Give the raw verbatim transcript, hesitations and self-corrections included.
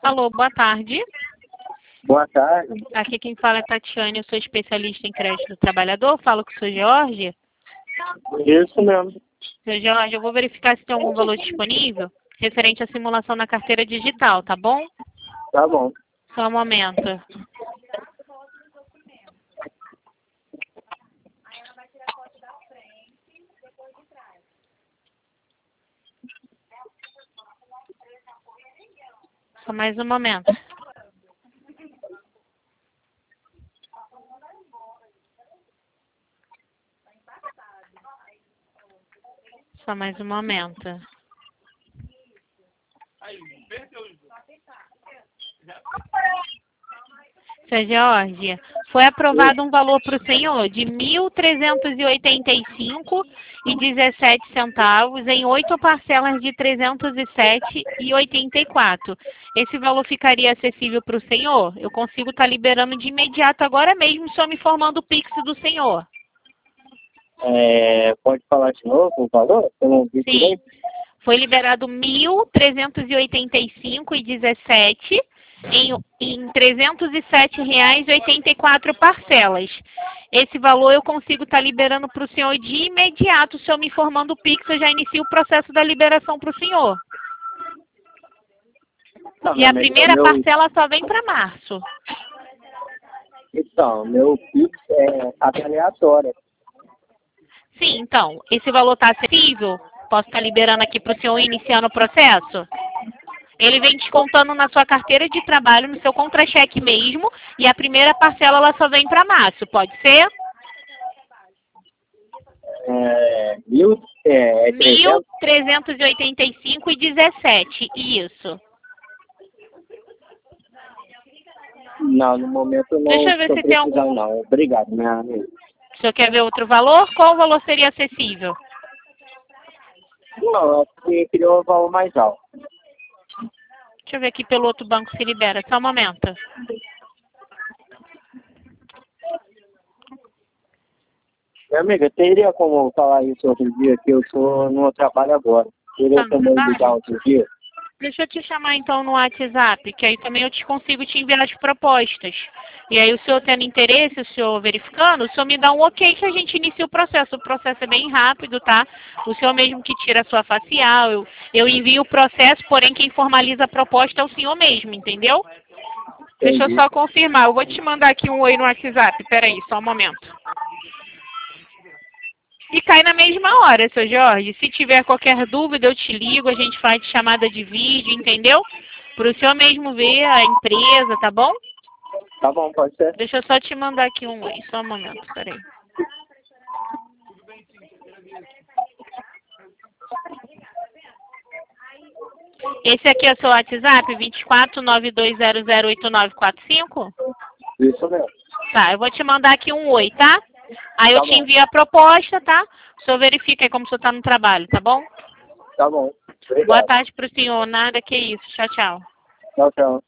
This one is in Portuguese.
Alô, boa tarde. Boa tarde. Aqui quem fala é Tatiane, eu sou especialista em crédito do trabalhador. Falo com o senhor Jorge. Isso mesmo. Senhor Jorge, eu vou verificar se tem algum valor disponível referente à simulação na carteira digital, tá bom? Tá bom. Só um momento. Só mais um momento. Só mais um momento. Seu Jorge, foi aprovado um valor para o senhor de mil trezentos e oitenta e cinco reais e dezessete centavos em oito parcelas de trezentos e sete reais e oitenta e quatro centavos. Esse valor ficaria acessível para o senhor? Eu consigo estar liberando de imediato agora mesmo, só me informando o Pix do senhor. É, pode falar de novo o valor? Eu não vi Sim. direito. Foi liberado mil trezentos e oitenta e cinco reais e dezessete centavos em, em trezentos e sete reais e oitenta e quatro parcelas. Esse valor eu consigo estar liberando para o senhor de imediato. O senhor me informando o Pix, eu já inicio o processo da liberação para o senhor. Não, E a meu- primeira meu, parcela só vem para março. Então, meu Pix é taxa aleatória. Sim, então, esse valor está acessível? Posso estar liberando aqui para o senhor iniciando o processo? Ele vem descontando na sua carteira de trabalho, no seu contra-cheque mesmo, e a primeira parcela ela só vem para março, pode ser? É, mil, é, é mil trezentos? trezentos e oitenta e cinco reais e dezessete centavos, isso. Não, no momento eu não Deixa eu ver estou se tem precisando algum... não. Obrigado, minha amiga. O senhor quer ver outro valor? Qual valor seria acessível? Não, eu acho que queria um valor mais alto. Deixa eu ver aqui pelo outro banco se libera, só um momento. Minha amiga, teria como falar isso outro dia, que eu estou no trabalho agora. Teria Tá no como trabalho? ligar outro dia? Deixa eu te chamar então no WhatsApp, que aí também eu te consigo te enviar as propostas. E aí o senhor tendo interesse, o senhor verificando, o senhor me dá um ok que a gente inicia o processo. O processo é bem rápido, tá? O senhor mesmo que tira a sua facial, eu, eu envio o processo, porém quem formaliza a proposta é o senhor mesmo, entendeu? Deixa eu Entendi. só confirmar, eu vou te mandar aqui um oi no WhatsApp, peraí, só um momento. E cai na mesma hora, seu Jorge. Se tiver qualquer dúvida, eu te ligo, a gente faz chamada de vídeo, entendeu? Para o senhor mesmo ver a empresa, tá bom? Tá bom, pode ser. Deixa eu só te mandar aqui um oi, só um momento, peraí. Esse aqui é o seu WhatsApp, vinte e quatro, nove dois zero zero, oito nove quatro cinco? Isso mesmo. Tá, eu vou te mandar aqui um oi, tá? Aí eu Tá te bom. envio a proposta, tá? O senhor verifica aí como o senhor tá no trabalho, tá bom? Tá bom. Boa Obrigado. tarde pro senhor, nada que isso. Tchau, tchau. Tchau, tchau.